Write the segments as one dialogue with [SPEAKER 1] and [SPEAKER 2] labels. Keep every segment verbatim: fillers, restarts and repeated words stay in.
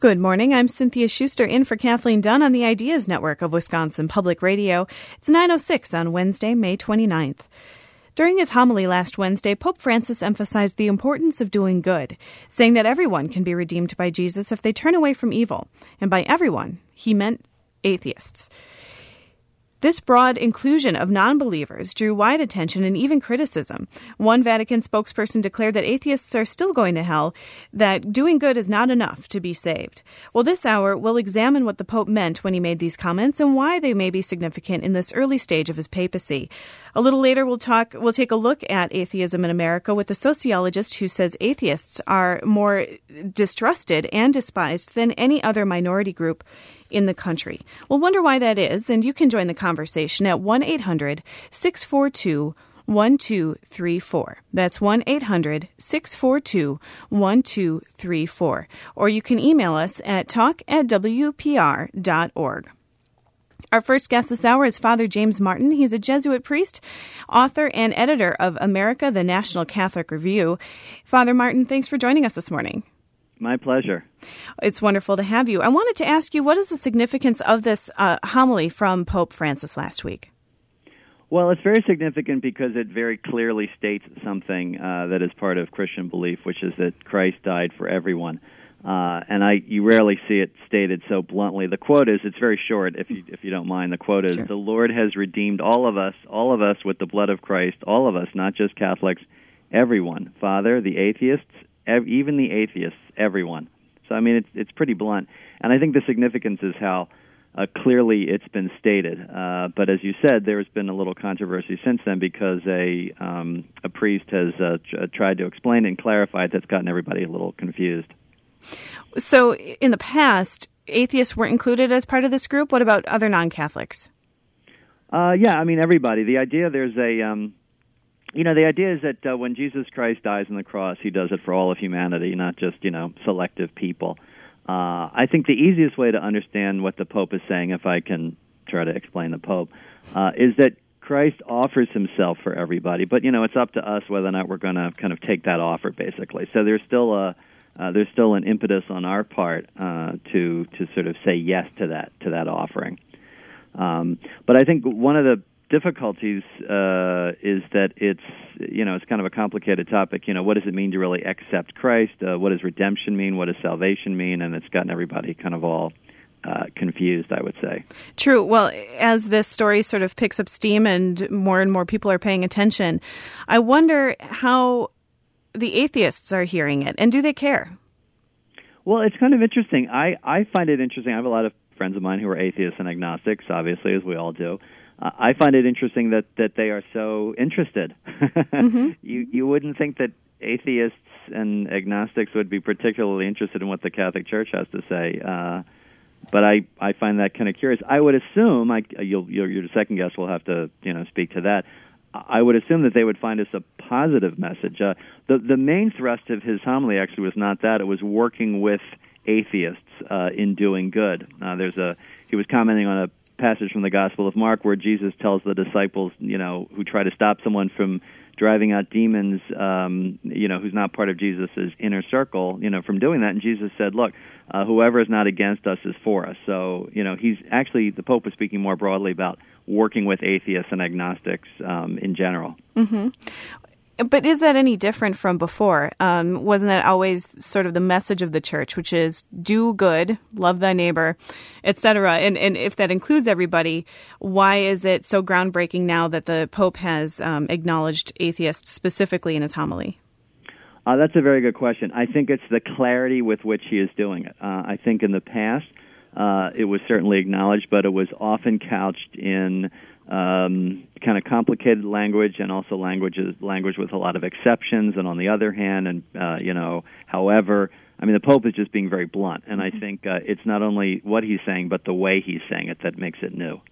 [SPEAKER 1] Good morning. I'm Cynthia Schuster in for Kathleen Dunn on the Ideas Network of Wisconsin Public Radio. It's nine oh six on Wednesday, May twenty-ninth. During his homily last Wednesday, Pope Francis emphasized the importance of doing good, saying that everyone can be redeemed by Jesus if they turn away from evil. And by everyone, he meant atheists. This broad inclusion of non-believers drew wide attention and even criticism. One Vatican spokesperson declared that atheists are still going to hell, that doing good is not enough to be saved. Well, this hour, we'll examine what the Pope meant when he made these comments and why they may be significant in this early stage of his papacy. A little later, we'll talk. We'll take a look at atheism in America with a sociologist who says atheists are more distrusted and despised than any other minority group in the country. We'll wonder why that is, and you can join the conversation at one eight hundred six four two one two three four. That's one eight hundred six four two one two three four. Or you can email us at talk at w p r dot org. Our first guest this hour is Father James Martin. He's a Jesuit priest, author, and editor of America, the National Catholic Review. Father Martin, thanks for joining us this morning.
[SPEAKER 2] My pleasure.
[SPEAKER 1] It's wonderful to have you. I wanted to ask you, what is the significance of this uh, homily from Pope Francis last week?
[SPEAKER 2] Well, it's very significant because it very clearly states something uh, that is part of Christian belief, which is that Christ died for everyone. Uh, and I, you rarely see it stated so bluntly. The quote is, it's very short, if you if you don't mind. The quote is, sure. The Lord has redeemed all of us, all of us with the blood of Christ, all of us, not just Catholics, everyone. Father, the atheists, ev- even the atheists, everyone. So, I mean, it's it's pretty blunt. And I think the significance is how uh, clearly it's been stated. Uh, but as you said, there's been a little controversy since then because a um, a priest has uh, tr- tried to explain and clarify it. That's gotten everybody a little confused.
[SPEAKER 1] So in the past, atheists weren't included as part of this group. What about other non-Catholics?
[SPEAKER 2] Uh, yeah, I mean, everybody. The idea there's a, um, you know, the idea is that uh, when Jesus Christ dies on the cross, he does it for all of humanity, not just, you know, selective people. Uh, I think the easiest way to understand what the Pope is saying, if I can try to explain the Pope, uh, is that Christ offers himself for everybody. But, you know, it's up to us whether or not we're going to kind of take that offer, basically. So there's still a Uh, there's still an impetus on our part uh, to to sort of say yes to that to that offering. Um, but I think one of the difficulties uh, is that it's you know it's kind of a complicated topic. You know, what does it mean to really accept Christ? Uh, what does redemption mean? What does salvation mean? And it's gotten everybody kind of all uh, confused, I would say.
[SPEAKER 1] True. Well, as this story sort of picks up steam and more and more people are paying attention, I wonder how the atheists are hearing it, and do they care?
[SPEAKER 2] Well, it's kind of interesting. I, I find it interesting. I have a lot of friends of mine who are atheists and agnostics, obviously, as we all do. Uh, I find it interesting that, that they are so interested. Mm-hmm. you you wouldn't think that atheists and agnostics would be particularly interested in what the Catholic Church has to say, uh, but I, I find that kind of curious. I would assume, I, you'll, you'll, your second guest will have to you know speak to that, I would assume that they would find us a positive message. Uh, the the main thrust of his homily actually was not that; it was working with atheists uh, in doing good. Uh, there's a he was commenting on a passage from the Gospel of Mark where Jesus tells the disciples, you know, who try to stop someone from driving out demons, um, you know, who's not part of Jesus' inner circle, you know, from doing that. And Jesus said, "Look, uh, whoever is not against us is for us." So, you know, he's actually the Pope was speaking more broadly about working with atheists and agnostics um, in general.
[SPEAKER 1] Mm-hmm. But is that any different from before? Um, wasn't that always sort of the message of the Church, which is do good, love thy neighbor, et cetera? And, and if that includes everybody, why is it so groundbreaking now that the Pope has um, acknowledged atheists specifically in his homily?
[SPEAKER 2] Uh, that's a very good question. I think it's the clarity with which he is doing it. Uh, I think in the past, Uh, it was certainly acknowledged, but it was often couched in um, kind of complicated language and also languages, language with a lot of exceptions. And on the other hand, and uh, you know, however, I mean, the Pope is just being very blunt. And I think uh, it's not only what he's saying, but the way he's saying it that makes it new.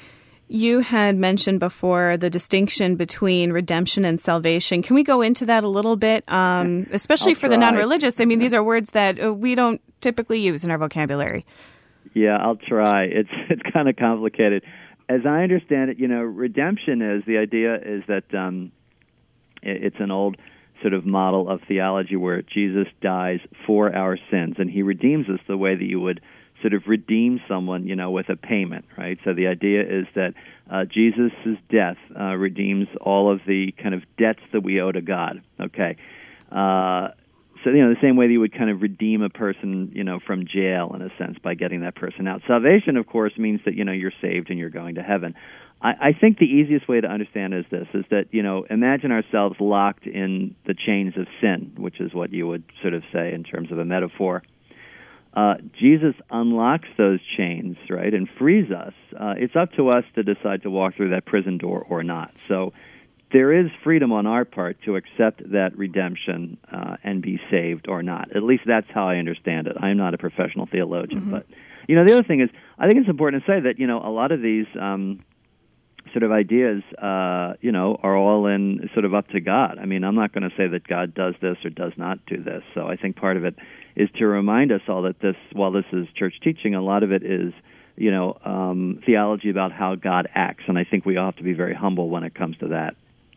[SPEAKER 1] You had mentioned before the distinction between redemption and salvation. Can we go into that a little bit, um, especially
[SPEAKER 2] I'll
[SPEAKER 1] for
[SPEAKER 2] try.
[SPEAKER 1] the non-religious? I mean, these are words that uh, we don't typically use in our vocabulary.
[SPEAKER 2] Yeah, I'll try. It's it's kind of complicated. As I understand it, you know, redemption is, the idea is that um, it, it's an old sort of model of theology where Jesus dies for our sins, and he redeems us the way that you would sort of redeem someone, you know, with a payment, right? So the idea is that uh, Jesus' death uh, redeems all of the kind of debts that we owe to God, okay? Uh, so, you know, the same way that you would kind of redeem a person, you know, from jail, in a sense, by getting that person out. Salvation, of course, means that, you know, you're saved and you're going to heaven. I, I think the easiest way to understand is this, is that, you know, imagine ourselves locked in the chains of sin, which is what you would sort of say in terms of a metaphor. Uh, Jesus unlocks those chains, right, and frees us. Uh, it's up to us to decide to walk through that prison door or not. So there is freedom on our part to accept that redemption uh, and be saved or not. At least that's how I understand it. I'm not a professional theologian. Mm-hmm. But, you know, the other thing is, I think it's important to say that, you know, a lot of these um, sort of ideas, uh, you know, are all in sort of up to God. I mean, I'm not going to say that God does this or does not do this. So I think part of it is to remind us all that this, while this is church teaching, a lot of it is, you know, um, theology about how God acts. And I think we all have to be very humble when it comes to that.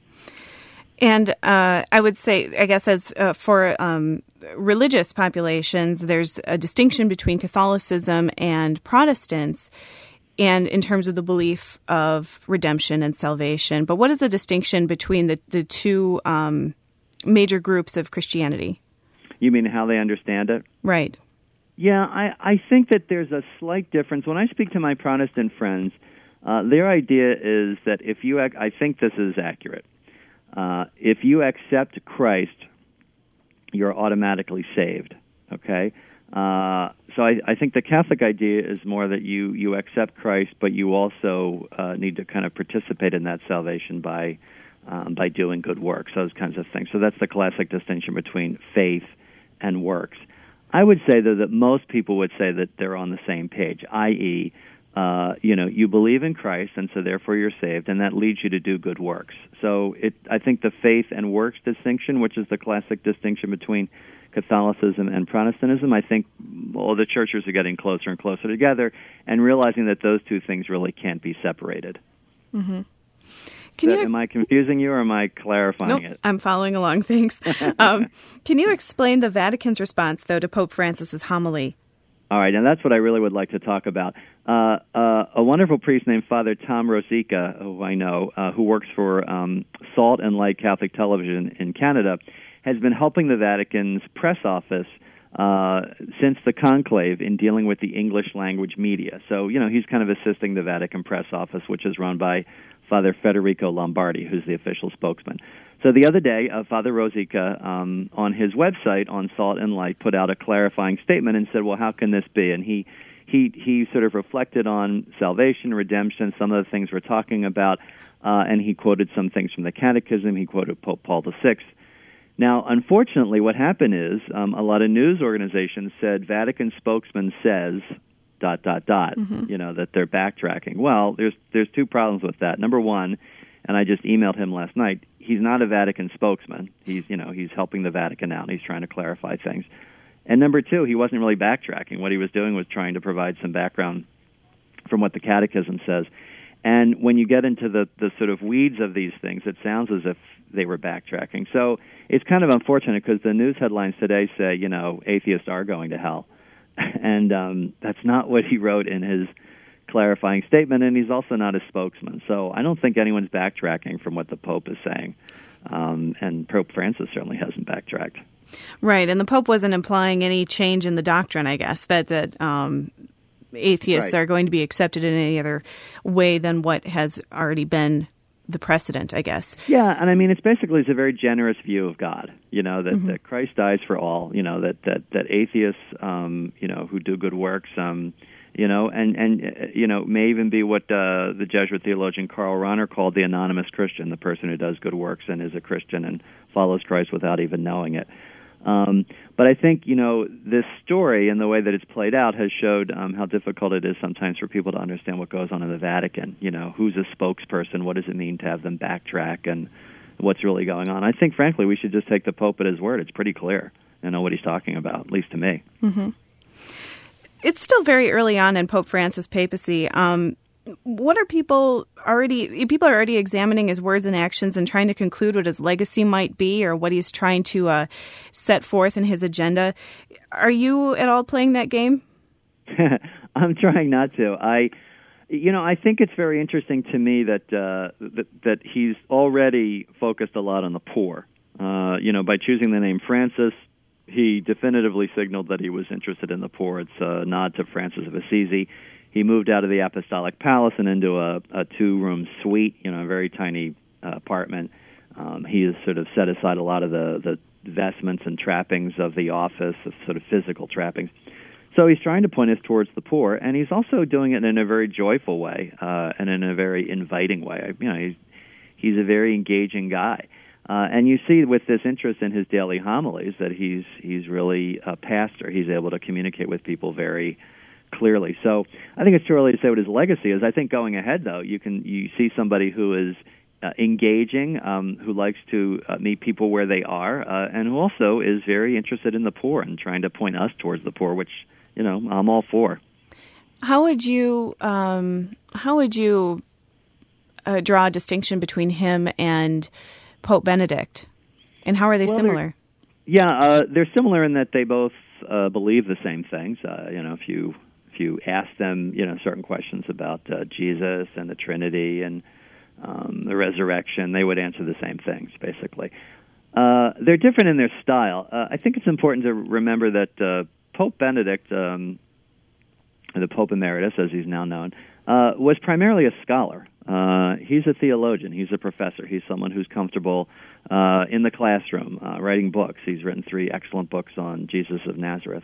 [SPEAKER 1] And uh, I would say, I guess, as uh, for um, religious populations, there's a distinction between Catholicism and Protestants, and in terms of the belief of redemption and salvation. But what is the distinction between the, the two um, major groups of Christianity?
[SPEAKER 2] You mean how they understand it?
[SPEAKER 1] Right.
[SPEAKER 2] Yeah, I, I think that there's a slight difference. When I speak to my Protestant friends, uh, their idea is that if you, ac- I think this is accurate, uh, if you accept Christ, you're automatically saved, okay? Uh, so I, I think the Catholic idea is more that you, you accept Christ, but you also uh, need to kind of participate in that salvation by um, by doing good works, those kinds of things. So that's the classic distinction between faith and works. I would say, though, that most people would say that they're on the same page, that is, uh, you know, you believe in Christ, and so therefore you're saved, and that leads you to do good works. So it, I think the faith and works distinction, which is the classic distinction between Catholicism and Protestantism, I think all the churches are getting closer and closer together and realizing that those two things really can't be separated.
[SPEAKER 1] Mm-hmm. Can
[SPEAKER 2] that,
[SPEAKER 1] you,
[SPEAKER 2] am I confusing you, or am I clarifying
[SPEAKER 1] nope,
[SPEAKER 2] it?
[SPEAKER 1] I'm following along, thanks. Um, can you explain the Vatican's response, though, to Pope Francis's homily?
[SPEAKER 2] All right, and that's what I really would like to talk about. Uh, uh, a wonderful priest named Father Tom Rosica, who I know, uh, who works for um, Salt and Light Catholic Television in Canada, has been helping the Vatican's press office uh, since the conclave in dealing with the English language media. So, you know, he's kind of assisting the Vatican press office, which is run by Father Federico Lombardi, who's the official spokesman. So the other day, uh, Father Rosica, um, on his website, on Salt and Light, put out a clarifying statement and said, well, how can this be? And he he he sort of reflected on salvation, redemption, some of the things we're talking about, uh, and he quoted some things from the Catechism. He quoted Pope Paul the Sixth. Now, unfortunately, what happened is um, a lot of news organizations said Vatican spokesman says dot, dot, dot, mm-hmm. you know, that they're backtracking. Well, there's there's two problems with that. Number one, and I just emailed him last night, he's not a Vatican spokesman. He's, you know, he's helping the Vatican out. He's trying to clarify things. And number two, he wasn't really backtracking. What he was doing was trying to provide some background from what the Catechism says. And when you get into the, the sort of weeds of these things, it sounds as if they were backtracking. So it's kind of unfortunate because the news headlines today say, you know, atheists are going to hell. And um, that's not what he wrote in his clarifying statement, and he's also not a spokesman. So I don't think anyone's backtracking from what the Pope is saying. Um, and Pope Francis certainly hasn't backtracked.
[SPEAKER 1] Right, and the Pope wasn't implying any change in the doctrine, I guess, that, that um, atheists
[SPEAKER 2] right.
[SPEAKER 1] are going to be accepted in any other way than what has already been the precedent, I guess.
[SPEAKER 2] Yeah, and I mean, it's basically it's a very generous view of God, you know, that,
[SPEAKER 1] mm-hmm.
[SPEAKER 2] that Christ dies for all, you know, that, that, that atheists, um, you know, who do good works, um, you know, and, and uh, you know, may even be what uh, the Jesuit theologian Karl Rahner called the anonymous Christian, the person who does good works and is a Christian and follows Christ without even knowing it. Um, but I think, you know, this story and the way that it's played out has showed um, how difficult it is sometimes for people to understand what goes on in the Vatican. You know, who's a spokesperson? What does it mean to have them backtrack? And what's really going on? I think, frankly, we should just take the Pope at his word. It's pretty clear. I know what he's talking about, at least to me.
[SPEAKER 1] Mm-hmm. It's still very early on in Pope Francis' papacy. Um, what are people already, people are already examining his words and actions and trying to conclude what his legacy might be or what he's trying to uh, set forth in his agenda. Are you at all playing that game?
[SPEAKER 2] I'm trying not to. I, you know, I think it's very interesting to me that, uh, that, that he's already focused a lot on the poor. Uh, you know, by choosing the name Francis, he definitively signaled that he was interested in the poor. It's a nod to Francis of Assisi. He moved out of the Apostolic Palace and into a, a two-room suite, you know, a very tiny uh, apartment. Um, he has sort of set aside a lot of the, the vestments and trappings of the office, of sort of physical trappings. So he's trying to point us towards the poor, and he's also doing it in a very joyful way uh, and in a very inviting way. You know, he's, he's a very engaging guy. Uh, and you see with this interest in his daily homilies that he's he's really a pastor. He's able to communicate with people very clearly. So I think it's too early to say what his legacy is. I think going ahead, though, you can you see somebody who is uh, engaging, um, who likes to uh, meet people where they are, uh, and who also is very interested in the poor and trying to point us towards the poor, which, you know, I'm all for.
[SPEAKER 1] How would you um, how would you uh, draw a distinction between him and Pope Benedict, and how are they
[SPEAKER 2] well,
[SPEAKER 1] similar?
[SPEAKER 2] Yeah, uh, they're similar in that they both uh, believe the same things. Uh, you know, if you if you ask them, you know, certain questions about uh, Jesus and the Trinity and um, the resurrection, they would answer the same things, basically. Uh, they're different in their style. Uh, I think it's important to remember that uh, Pope Benedict, um, the Pope Emeritus, as he's now known, uh, was primarily a scholar. Uh, he's a theologian. He's a professor. He's someone who's comfortable uh, in the classroom, uh, writing books. He's written three excellent books on Jesus of Nazareth.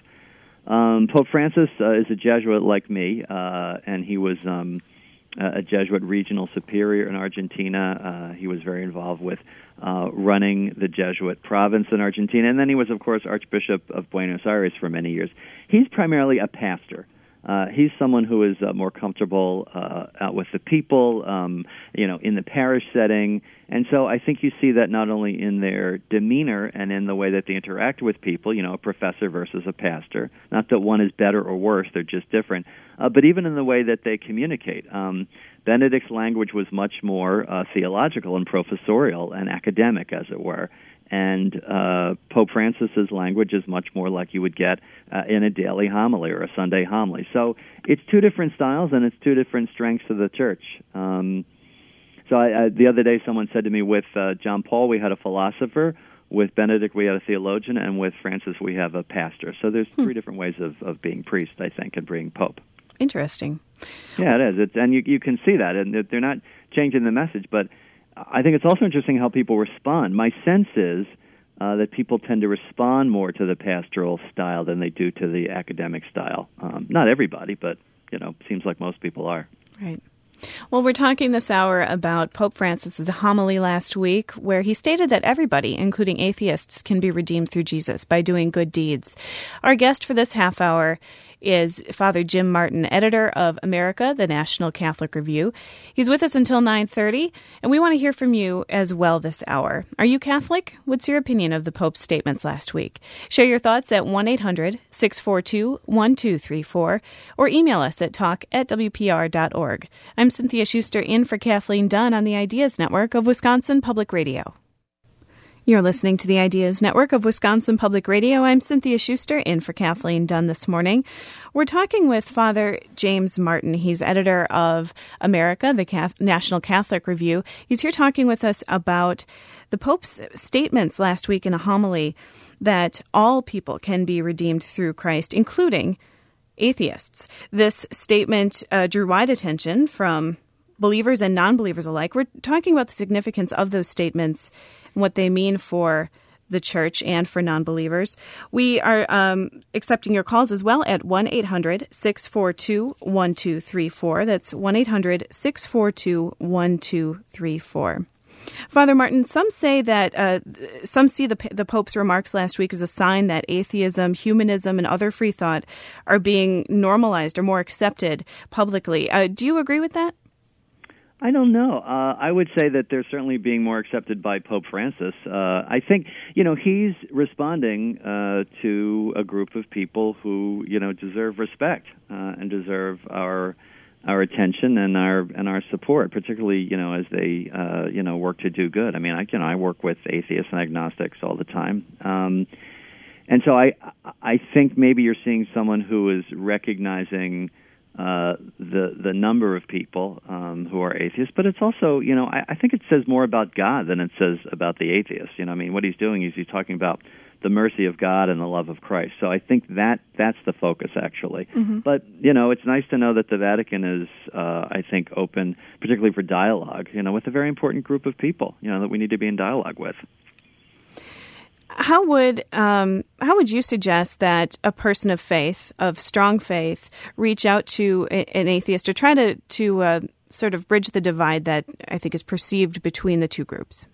[SPEAKER 2] Um, Pope Francis uh, is a Jesuit like me, uh, and he was um, a Jesuit regional superior in Argentina. Uh, he was very involved with uh, running the Jesuit province in Argentina, and then he was, of course, Archbishop of Buenos Aires for many years. He's primarily a pastor. Uh, he's someone who is uh, more comfortable uh, out with the people, um, you know, in the parish setting. And so I think you see that not only in their demeanor and in the way that they interact with people, you know, a professor versus a pastor. Not that one is better or worse, they're just different. Uh, but even in the way that they communicate. Um, Benedict's language was much more uh, theological and professorial and academic, as it were. And uh, Pope Francis's language is much more like you would get uh, in a daily homily or a Sunday homily. So it's two different styles, and it's two different strengths of the church. Um, so I, I, the other day someone said to me, with uh, John Paul we had a philosopher, with Benedict we had a theologian, and with Francis we have a pastor. So there's hmm. three different ways of, of being priest, I think, and being pope.
[SPEAKER 1] Interesting.
[SPEAKER 2] Yeah, it is. It's, and you, you can see that. And they're not changing the message, but I think it's also interesting how people respond. My sense is uh, that people tend to respond more to the pastoral style than they do to the academic style. Um, not everybody, but, you know, seems like most people are.
[SPEAKER 1] Right. Well, we're talking this hour about Pope Francis's homily last week, where he stated that everybody, including atheists, can be redeemed through Jesus by doing good deeds. Our guest for this half hour is Father Jim Martin, editor of America, the National Catholic Review. He's with us until nine thirty, and we want to hear from you as well this hour. Are you Catholic? What's your opinion of the Pope's statements last week? Share your thoughts at one eight hundred six four two one two three four or email us at talk at w p r dot org. I'm Cynthia Schuster in for Kathleen Dunn on the Ideas Network of Wisconsin Public Radio. You're listening to the Ideas Network of Wisconsin Public Radio. I'm Cynthia Schuster in for Kathleen Dunn this morning. We're talking with Father James Martin. He's editor of America, the Cath- National Catholic Review. He's here talking with us about the Pope's statements last week in a homily that all people can be redeemed through Christ, including atheists. This statement uh, drew wide attention from believers and non-believers alike. We're talking about the significance of those statements and what they mean for the church and for non-believers. We are um, accepting your calls as well at one eight hundred six four two one two three four. That's one eight hundred six four two one two three four. Father Martin, some say that uh, some see the the Pope's remarks last week as a sign that atheism, humanism, and other free thought are being normalized or more accepted publicly. Uh, do you agree with that?
[SPEAKER 2] I don't know. Uh, I would say that they're certainly being more accepted by Pope Francis. Uh, I think, you know, he's responding uh, to a group of people who, you know, deserve respect uh, and deserve our our attention and our and our support, particularly you know as they uh, you know work to do good. I mean, I you know I work with atheists and agnostics all the time, um, and so I I think maybe you're seeing someone who is recognizing uh, the the number of people um, who are atheists, but it's also you know I, I think it says more about God than it says about the atheists. You know, I mean, what he's doing is he's talking about the mercy of God and the love of Christ. So I think that that's the focus, actually. Mm-hmm. But, you know, it's nice to know that the Vatican is, uh, I think, open, particularly for dialogue, you know, with a very important group of people, you know, that we need to be in dialogue with.
[SPEAKER 1] How would um, how would you suggest that a person of faith, of strong faith, reach out to a, an atheist or try to, to uh, sort of bridge the divide that I think is perceived between the two groups?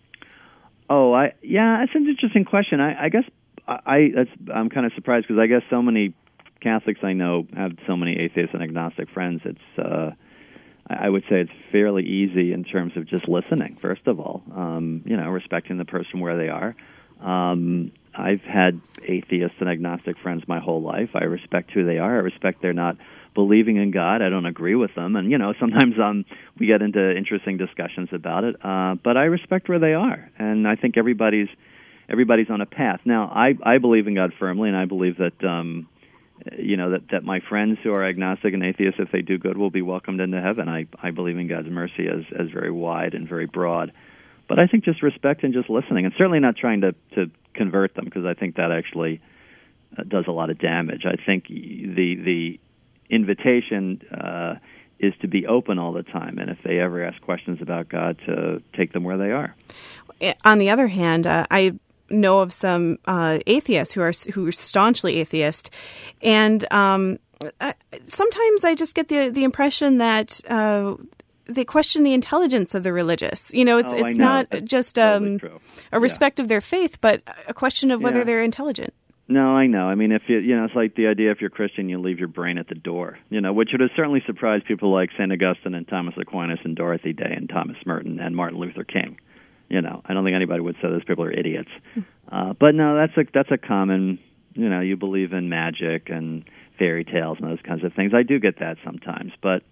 [SPEAKER 2] Oh, I yeah, that's an interesting question. I, I guess I that's, I'm kind of surprised because I guess so many Catholics I know have so many atheist and agnostic friends. It's uh, I would say it's fairly easy in terms of just listening. First of all, um, you know, respecting the person where they are. Um, I've had atheist and agnostic friends my whole life. I respect who they are. I respect they're not believing in God. I don't agree with them, and you know sometimes um we get into interesting discussions about it. Uh, but I respect where they are, and I think everybody's everybody's on a path. Now, I I believe in God firmly, and I believe that um you know that that my friends who are agnostic and atheists, if they do good, will be welcomed into heaven. I I believe in God's mercy as as very wide and very broad. But I think just respect and just listening, and certainly not trying to to convert them, because I think that actually uh, does a lot of damage. I think the the invitation uh, is to be open all the time, and if they ever ask questions about God, to take them where they are.
[SPEAKER 1] On the other hand, uh, I know of some uh, atheists who are who are staunchly atheist, and um, I, sometimes I just get the the impression that uh, they question the intelligence of the religious. You know, it's
[SPEAKER 2] oh,
[SPEAKER 1] it's
[SPEAKER 2] know.
[SPEAKER 1] not
[SPEAKER 2] That's
[SPEAKER 1] just
[SPEAKER 2] totally
[SPEAKER 1] um,
[SPEAKER 2] true.
[SPEAKER 1] a respect
[SPEAKER 2] yeah.
[SPEAKER 1] of their faith, but a question of whether
[SPEAKER 2] yeah.
[SPEAKER 1] they're intelligent.
[SPEAKER 2] No, I know. I mean, if you you know, it's like the idea if you're Christian, you leave your brain at the door. You know, which would have certainly surprised people like Saint Augustine and Thomas Aquinas and Dorothy Day and Thomas Merton and Martin Luther King. You know, I don't think anybody would say those people are idiots. Uh, but no, that's a that's a common. You know, you believe in magic and fairy tales and those kinds of things. I do get that sometimes, but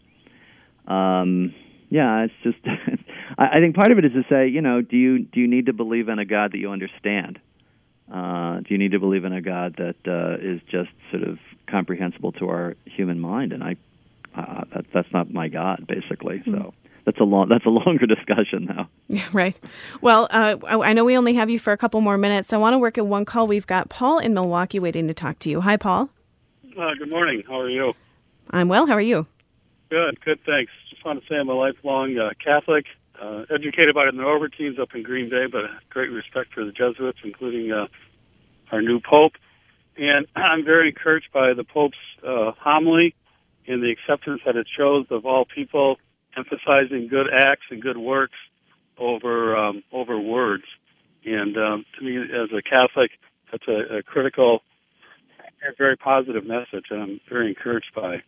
[SPEAKER 2] um, yeah, it's just. I, I think part of it is to say, you know, do you do you need to believe in a God that you understand? Uh, do you need to believe in a God that uh, is just sort of comprehensible to our human mind? And I, uh, that, that's not my God, basically. Mm-hmm. So that's a long, that's a longer discussion now.
[SPEAKER 1] Yeah, right. Well, uh, I know we only have you for a couple more minutes. I want to work at one call. We've got Paul in Milwaukee waiting to talk to you. Hi, Paul.
[SPEAKER 3] Uh, good morning. How are you?
[SPEAKER 1] I'm well. How are you?
[SPEAKER 3] Good. Good. Thanks. Just want to say I'm a lifelong uh, Catholic. Uh, educated by the Norbertines up in Green Bay, but great respect for the Jesuits, including uh, our new Pope. And I'm very encouraged by the Pope's uh, homily and the acceptance that it shows of all people, emphasizing good acts and good works over um, over words. And um, to me, as a Catholic, that's a, a critical and very positive message, and I'm very encouraged by.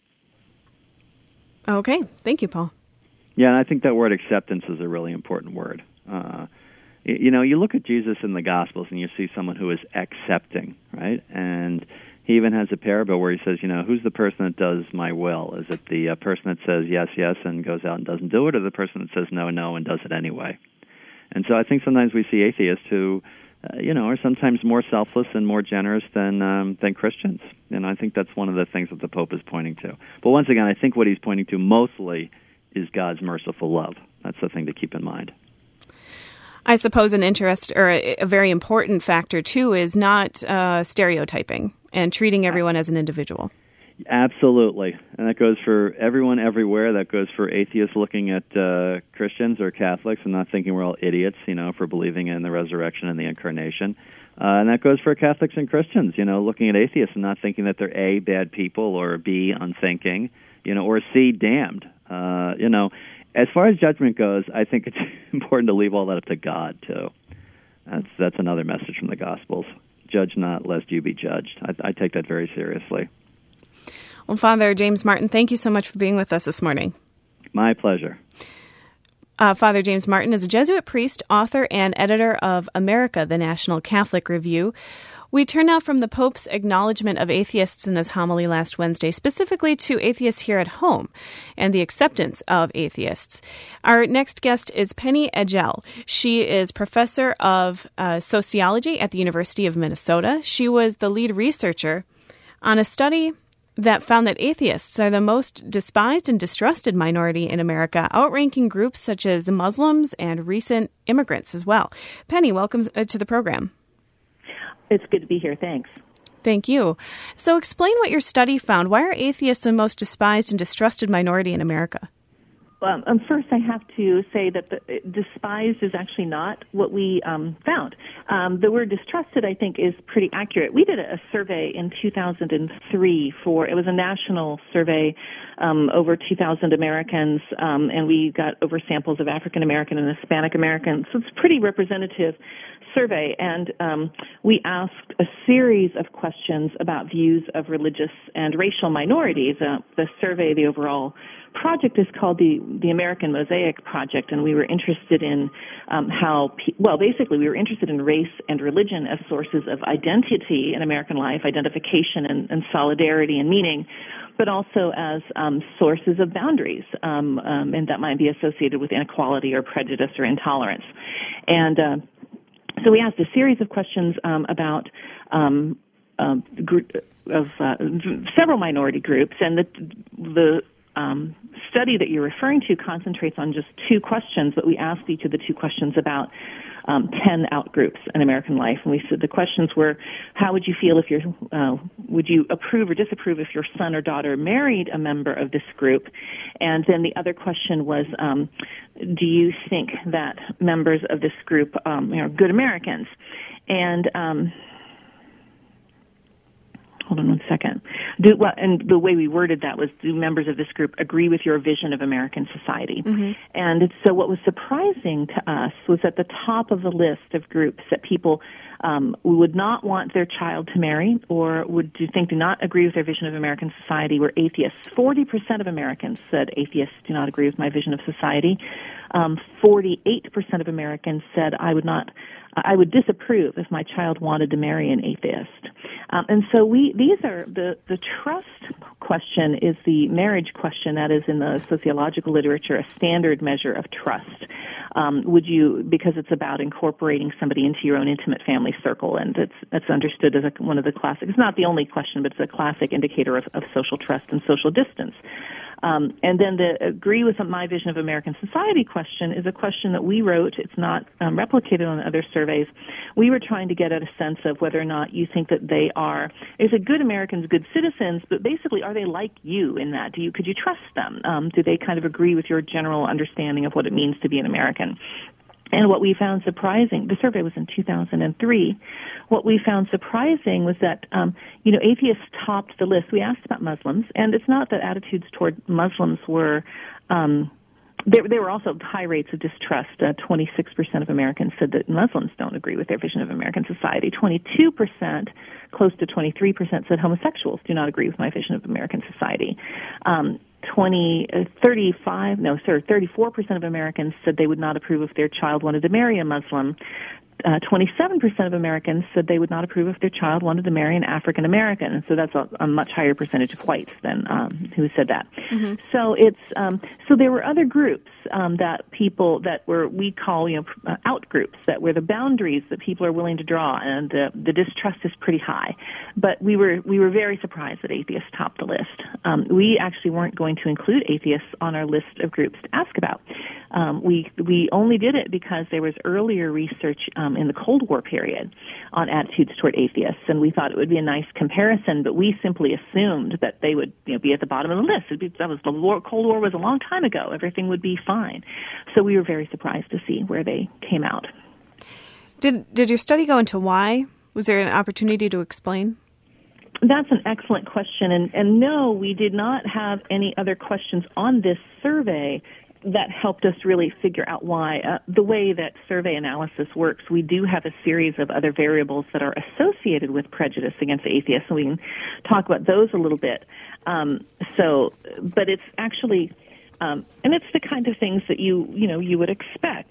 [SPEAKER 1] Okay. Thank you, Paul.
[SPEAKER 2] Yeah, and I think that word acceptance is a really important word. Uh, you know, you look at Jesus in the Gospels and you see someone who is accepting, right? And he even has a parable where he says, you know, who's the person that does my will? Is it the uh, person that says yes, yes, and goes out and doesn't do it, or the person that says no, no, and does it anyway? And so I think sometimes we see atheists who, uh, you know, are sometimes more selfless and more generous than um, than Christians. And I think that's one of the things that the Pope is pointing to. But once again, I think what he's pointing to mostly is God's merciful love. That's the thing to keep in mind.
[SPEAKER 1] I suppose an interest or a, a very important factor, too, is not uh, stereotyping and treating everyone as an individual.
[SPEAKER 2] Absolutely. And that goes for everyone everywhere. That goes for atheists looking at uh, Christians or Catholics and not thinking we're all idiots, you know, for believing in the resurrection and the incarnation. Uh, and that goes for Catholics and Christians, you know, looking at atheists and not thinking that they're A, bad people, or B, unthinking, you know, or C, damned. Uh, you know, as far as judgment goes, I think it's important to leave all that up to God, too. That's that's another message from the Gospels. Judge not, lest you be judged. I, I take that very seriously.
[SPEAKER 1] Well, Father James Martin, thank you so much for being with us this morning.
[SPEAKER 2] My pleasure.
[SPEAKER 1] Uh, Father James Martin is a Jesuit priest, author, and editor of America, the National Catholic Review. We turn now from the Pope's acknowledgement of atheists in his homily last Wednesday, specifically to atheists here at home and the acceptance of atheists. Our next guest is Penny Edgell. She is professor of uh, sociology at the University of Minnesota. She was the lead researcher on a study that found that atheists are the most despised and distrusted minority in America, outranking groups such as Muslims and recent immigrants as well. Penny, welcome to the program.
[SPEAKER 4] It's good to be here. Thanks.
[SPEAKER 1] Thank you. So explain what your study found. Why are atheists the most despised and distrusted minority in America?
[SPEAKER 4] Um, um, first, I have to say that the, despised is actually not what we um, found. Um, the word distrusted, I think, is pretty accurate. We did a, a survey in two thousand three for, it was a national survey, um, over two thousand Americans, um, and we got over samples of African American and Hispanic Americans. So it's a pretty representative survey, and um, we asked a series of questions about views of religious and racial minorities. Uh, the survey, the overall project is called the, the American Mosaic Project, and we were interested in um, how, pe- well, basically we were interested in race and religion as sources of identity in American life, identification and, and solidarity and meaning, but also as um, sources of boundaries, um, um, and that might be associated with inequality or prejudice or intolerance. And uh, so we asked a series of questions um, about um, uh, group of uh, several minority groups, and the the um, study that you're referring to concentrates on just two questions, but we asked each of the two questions about um, ten outgroups in American life. And we said the questions were, how would you feel if you're, uh, would you approve or disapprove if your son or daughter married a member of this group? And then the other question was, um, do you think that members of this group um, are good Americans? And um, hold on one second. Do, well, and the way we worded that was, do members of this group agree with your vision of American society? Mm-hmm. And so what was surprising to us was at the top of the list of groups that people um, would not want their child to marry or would do think do not agree with their vision of American society were atheists. forty percent of Americans said atheists do not agree with my vision of society. Um, forty-eight percent of Americans said I would not I would disapprove if my child wanted to marry an atheist. Um, and so we, these are, the, the trust question is the marriage question that is in the sociological literature, a standard measure of trust. Um, would you, because it's about incorporating somebody into your own intimate family circle, and it's, it's understood as a, one of the classic, it's not the only question, but it's a classic indicator of, of social trust and social distance. Um, and then the agree with my vision of American society question is a question that we wrote. It's not um, replicated on other surveys. We were trying to get at a sense of whether or not you think that they are, is it good Americans, good citizens, but basically are they like you in that? Do you, could you trust them? Um, do they kind of agree with your general understanding of what it means to be an American? And what we found surprising, the survey was in two thousand three, what we found surprising was that, um, you know, atheists topped the list. We asked about Muslims, and it's not that attitudes toward Muslims were, um, there, there were also high rates of distrust. Uh, twenty-six percent of Americans said that Muslims don't agree with their vision of American society. twenty-two percent, close to twenty-three percent, said homosexuals do not agree with my vision of American society. Um, twenty, uh, thirty-five, no, sir, thirty-four percent of Americans said they would not approve if their child wanted to marry a Muslim. Uh, twenty-seven percent of Americans said they would not approve if their child wanted to marry an African American, and so that's a, a much higher percentage of whites than um, who said that. Mm-hmm. So it's um, so there were other groups um, that people that were we call you know uh, out groups that were the boundaries that people are willing to draw, and uh, the distrust is pretty high. But we were we were very surprised that atheists topped the list. Um, we actually weren't going to include atheists on our list of groups to ask about. Um, we we only did it because there was earlier research um, in the Cold War period on attitudes toward atheists, and we thought it would be a nice comparison. But we simply assumed that they would you know, be at the bottom of the list. It'd be, that was the war, Cold War was a long time ago. Everything would be fine. So we were very surprised to see where they came out.
[SPEAKER 1] Did did your study go into why? Was there an opportunity to explain?
[SPEAKER 4] That's an excellent question, and, and no, we did not have any other questions on this survey that helped us really figure out why. Uh, the way that survey analysis works, we do have a series of other variables that are associated with prejudice against atheists, and we can talk about those a little bit. Um, so, but it's actually, um, and it's the kind of things that you, you know, you would expect.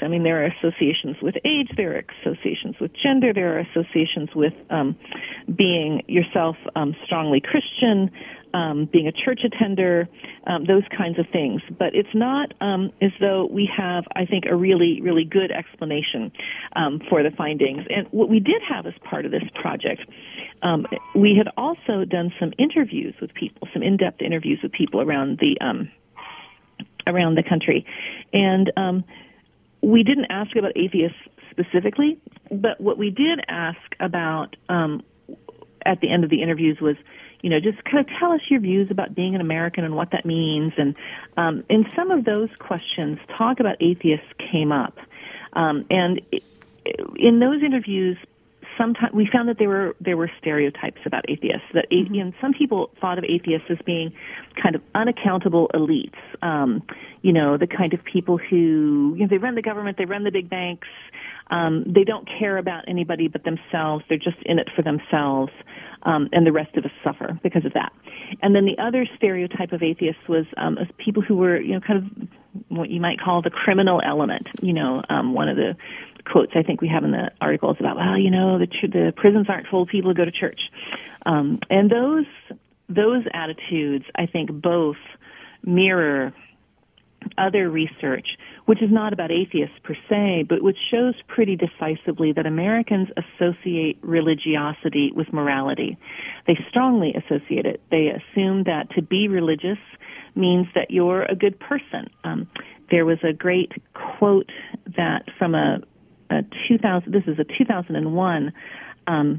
[SPEAKER 4] I mean, there are associations with age, there are associations with gender, there are associations with um, being yourself um, strongly Christian, um, being a church attender, um, those kinds of things. But it's not um, as though we have, I think, a really, really good explanation um, for the findings. And what we did have as part of this project, um, we had also done some interviews with people, some in-depth interviews with people around the um, around the country. And um, we didn't ask about atheists specifically, but what we did ask about um, at the end of the interviews was, you know, just kind of tell us your views about being an American and what that means. And um, in some of those questions, talk about atheists came up. Um, and in those interviews, sometimes we found that there were there were stereotypes about atheists. That mm-hmm. you know, some people thought of atheists as being kind of unaccountable elites. Um, you know, the kind of people who, you know, they run the government, they run the big banks. Um, they don't care about anybody but themselves. They're just in it for themselves, um, and the rest of us suffer because of that. And then the other stereotype of atheists was um, as people who were, you know, kind of what you might call the criminal element. You know, um, one of the quotes I think we have in the article is about, well, you know, the, ch- the prisons aren't full of people who go to church. Um, and those those attitudes, I think, both mirror other research, which is not about atheists per se, but which shows pretty decisively that Americans associate religiosity with morality. They strongly associate it. They assume that to be religious means that you're a good person. Um, there was a great quote that from a, a two thousand, this is a two thousand one um,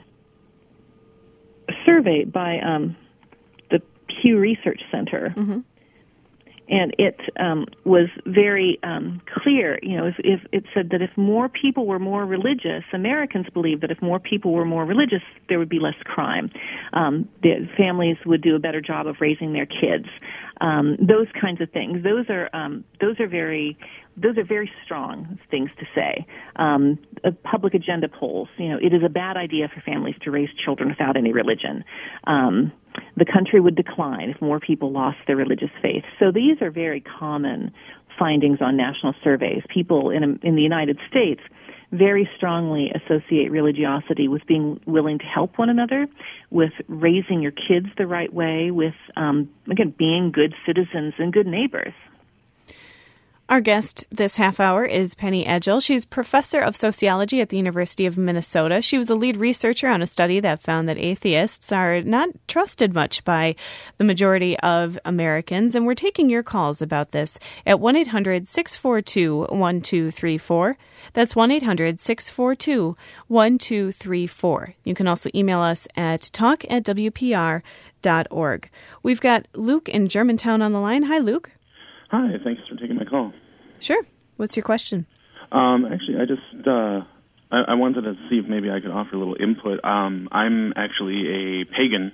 [SPEAKER 4] survey by um, the Pew Research Center. Mm-hmm. And it um, was very um, clear, you know, if, if it said that if more people were more religious, Americans believe that if more people were more religious, there would be less crime. Um, the families would do a better job of raising their kids. Um, those kinds of things. Those are um, those are very those are very strong things to say. Um, uh, public agenda polls. You know, it is a bad idea for families to raise children without any religion. Um, the country would decline if more people lost their religious faith. So these are very common findings on national surveys. People in in the United States very strongly associate religiosity with being willing to help one another, with raising your kids the right way, with, um, again, being good citizens and good neighbors.
[SPEAKER 1] Our guest this half hour is Penny Edgell. She's professor of sociology at the University of Minnesota. She was a lead researcher on a study that found that atheists are not trusted much by the majority of Americans. And we're taking your calls about this at one eight hundred six four two one two three four. That's one eight hundred six four two one two three four. You can also email us at talk at w p r dot org. We've got Luke in Germantown on the line. Hi, Luke.
[SPEAKER 5] Hi, thanks for taking my call.
[SPEAKER 1] Sure. What's your question?
[SPEAKER 5] Um, actually, I just uh, I, I wanted to see if maybe I could offer a little input. Um, I'm actually a pagan,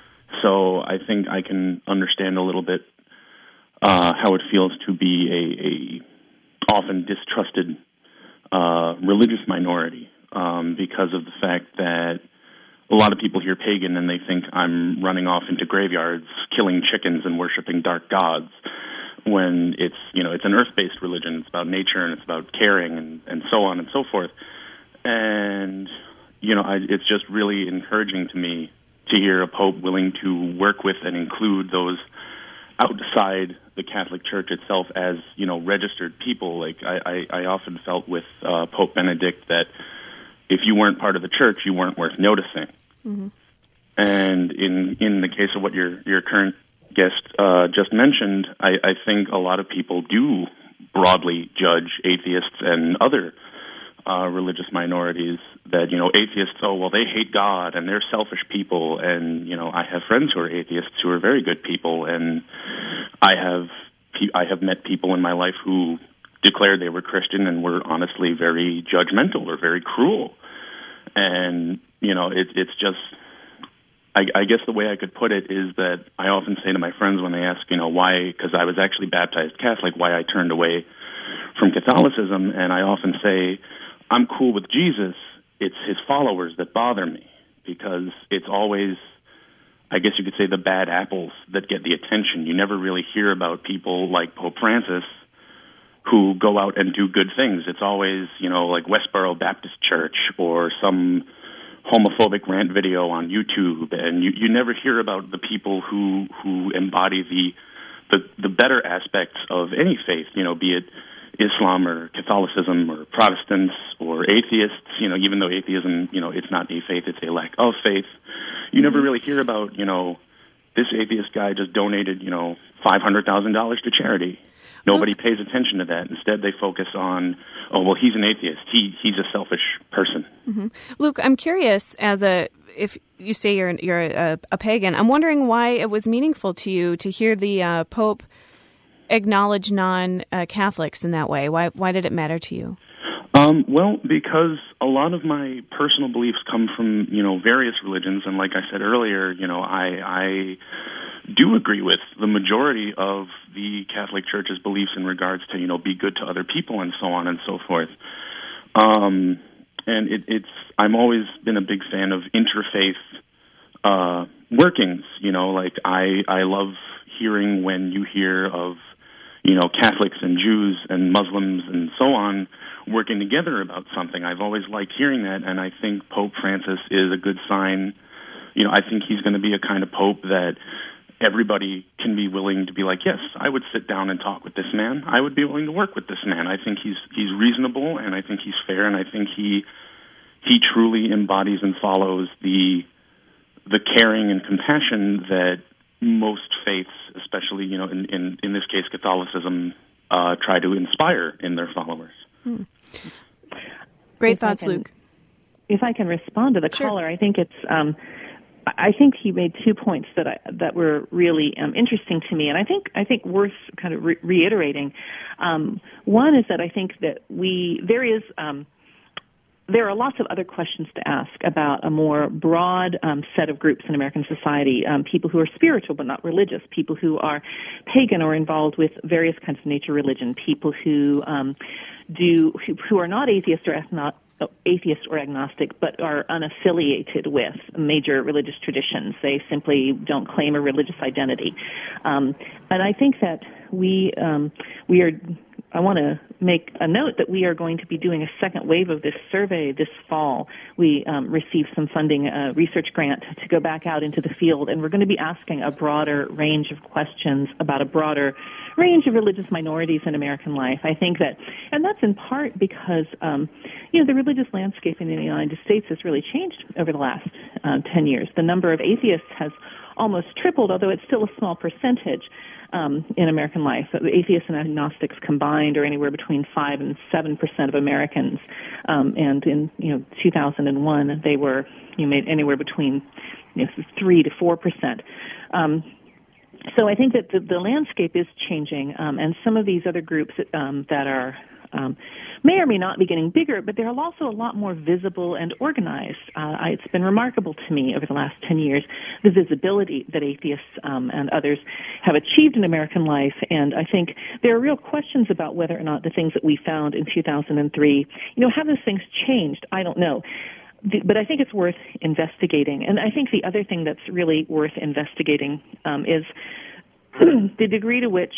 [SPEAKER 5] so I think I can understand a little bit uh, how it feels to be a, a often distrusted uh, religious minority um, because of the fact that a lot of people hear pagan and they think I'm running off into graveyards, killing chickens and worshiping dark gods. When it's, you know, it's an earth-based religion. It's about nature and it's about caring and, and so on and so forth. And, you know, I, it's just really encouraging to me to hear a pope willing to work with and include those outside the Catholic Church itself as, you know, registered people. Like I, I, I often felt with uh, Pope Benedict that if you weren't part of the church, you weren't worth noticing. Mm-hmm. And in in the case of what your your current guest uh, just mentioned, I, I think a lot of people do broadly judge atheists and other uh, religious minorities that, you know, atheists, oh, well, they hate God and they're selfish people. And, you know, I have friends who are atheists who are very good people. And I have I have met people in my life who declared they were Christian and were honestly very judgmental or very cruel. And, you know, it, it's just... I, I guess the way I could put it is that I often say to my friends when they ask, you know, why, because I was actually baptized Catholic, why I turned away from Catholicism, and I often say, I'm cool with Jesus, it's his followers that bother me, because it's always, I guess you could say, the bad apples that get the attention. You never really hear about people like Pope Francis who go out and do good things. It's always, you know, like Westboro Baptist Church or some homophobic rant video on YouTube, and you, you never hear about the people who who embody the, the the better aspects of any faith, you know, be it Islam or Catholicism or Protestants or atheists, you know, even though atheism, you know, it's not a faith, it's a lack of faith. You never really hear about, you know, this atheist guy just donated, you know, five hundred thousand dollars to charity. Nobody pays attention to that. Instead, they focus on, oh, well, he's an atheist. He he's a selfish person.
[SPEAKER 1] Mm-hmm. Luke, I'm curious, as a if you say you're you're a, a pagan, I'm wondering why it was meaningful to you to hear the uh, Pope acknowledge non-Catholics in that way. Why why did it matter to you?
[SPEAKER 5] Um, well, because a lot of my personal beliefs come from, you know, various religions, and like I said earlier, you know, I, I do agree with the majority of the Catholic Church's beliefs in regards to, you know, be good to other people and so on and so forth. Um, and it, it's I'm always been a big fan of interfaith uh, workings. You know, like I I love hearing when you hear of, you know, Catholics and Jews and Muslims and so on working together about something. I've always liked hearing that, and I think Pope Francis is a good sign. You know, I think he's going to be a kind of pope that everybody can be willing to be like, yes, I would sit down and talk with this man. I would be willing to work with this man. I think he's he's reasonable, and I think he's fair, and I think he he truly embodies and follows the the caring and compassion that most faiths, especially, you know, in, in, in this case, Catholicism, uh, try to inspire in their followers.
[SPEAKER 1] Hmm. Great
[SPEAKER 4] if
[SPEAKER 1] thoughts,
[SPEAKER 4] can,
[SPEAKER 1] Luke.
[SPEAKER 4] If I can respond to the
[SPEAKER 1] Sure.
[SPEAKER 4] caller, I think it's. Um, I think he made two points that I, that were really um, interesting to me, and I think I think worth kind of re- reiterating. Um, one is that I think that we there is. Um, There are lots of other questions to ask about a more broad um, set of groups in American society, um, people who are spiritual but not religious, people who are pagan or involved with various kinds of nature religion, people who um, do who, who are not atheist or ethno- atheist or agnostic but are unaffiliated with major religious traditions. They simply don't claim a religious identity. Um, and I think that we um, we are... I want to make a note that we are going to be doing a second wave of this survey this fall. We um, received some funding, a research grant, to go back out into the field, and we're going to be asking a broader range of questions about a broader range of religious minorities in American life. I think that, and that's in part because, um, you know, the religious landscape in the United States has really changed over the last uh, ten years. The number of atheists has almost tripled, although it's still a small percentage. Um, in American life, atheists and agnostics combined are anywhere between five and seven percent of Americans, um, and in you know two thousand one they were you made anywhere between you know, three to four percent. Um, so I think that the, the landscape is changing, um, and some of these other groups um, that are um, may or may not be getting bigger, but they're also a lot more visible and organized. Uh, I, it's been remarkable to me over the last ten years, the visibility that atheists um, and others have achieved in American life, and I think there are real questions about whether or not the things that we found in two thousand three, you know, have those things changed? I don't know. But I think it's worth investigating. And I think the other thing that's really worth investigating um, is the degree to which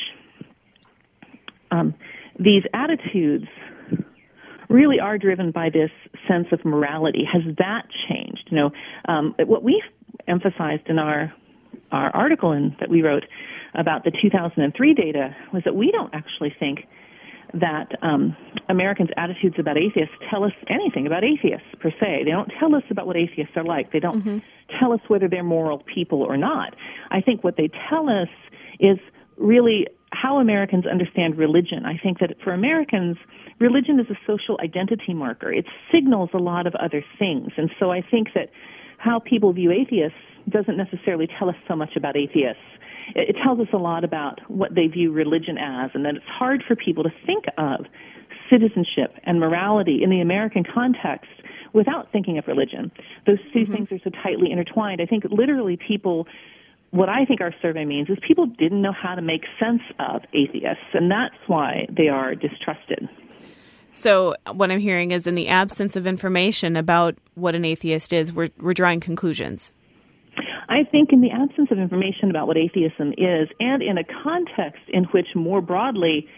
[SPEAKER 4] um, these attitudes really are driven by this sense of morality. Has that changed? You know, um, what we emphasized in our our article in, that we wrote about the two thousand three data was that we don't actually think that um, Americans' attitudes about atheists tell us anything about atheists per se. They don't tell us about what atheists are like. They don't mm-hmm. tell us whether they're moral people or not. I think what they tell us is really how Americans understand religion. I think that for Americans, religion is a social identity marker. It signals a lot of other things. And so I think that how people view atheists doesn't necessarily tell us so much about atheists. It tells us a lot about what they view religion as, and that it's hard for people to think of citizenship and morality in the American context without thinking of religion. Those two mm-hmm. things are so tightly intertwined. I think literally people, what I think our survey means is people didn't know how to make sense of atheists, and that's why they are distrusted.
[SPEAKER 1] So what I'm hearing is in the absence of information about what an atheist is, we're, we're drawing conclusions.
[SPEAKER 4] I think in the absence of information about what atheism is, and in a context in which more broadly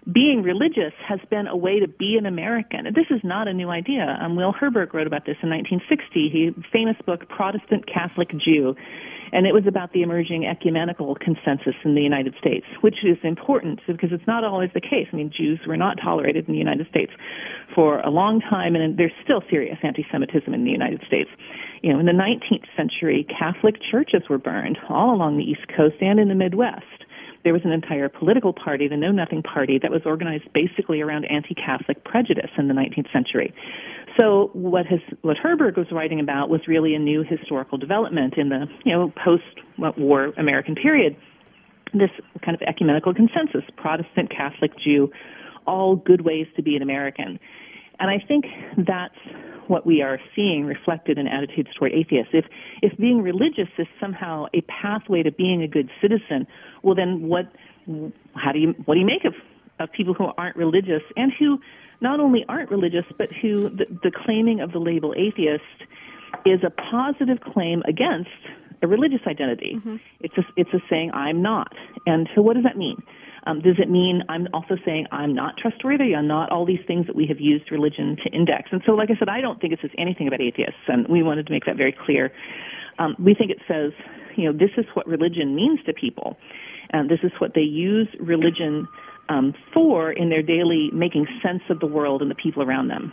[SPEAKER 4] being religious has been a way to be an American. And this is not a new idea. Um, Will Herberg wrote about this in nineteen sixty. He famous book, Protestant Catholic Jew. And it was about the emerging ecumenical consensus in the United States, which is important because it's not always the case. I mean, Jews were not tolerated in the United States for a long time, and there's still serious anti-Semitism in the United States. You know, in the nineteenth century, Catholic churches were burned all along the East Coast and in the Midwest. There was an entire political party, the Know Nothing Party, that was organized basically around anti-Catholic prejudice in the nineteenth century. So what his, what Herberg was writing about was really a new historical development in the, you know, post-war American period. This kind of ecumenical consensus, Protestant, Catholic, Jew, all good ways to be an American. And I think that's what we are seeing reflected in attitudes toward atheists. If if being religious is somehow a pathway to being a good citizen, well then what how do you what do you make of, of people who aren't religious and who not only aren't religious, but who the, the claiming of the label atheist is a positive claim against a religious identity. Mm-hmm. It's a, it's a saying, I'm not. And so what does that mean? Um, does it mean I'm also saying I'm not trustworthy? I'm not all these things that we have used religion to index. And so, like I said, I don't think it says anything about atheists, and we wanted to make that very clear. Um, we think it says, you know, this is what religion means to people, and this is what they use religion um, for in their daily making sense of the world and the people around them.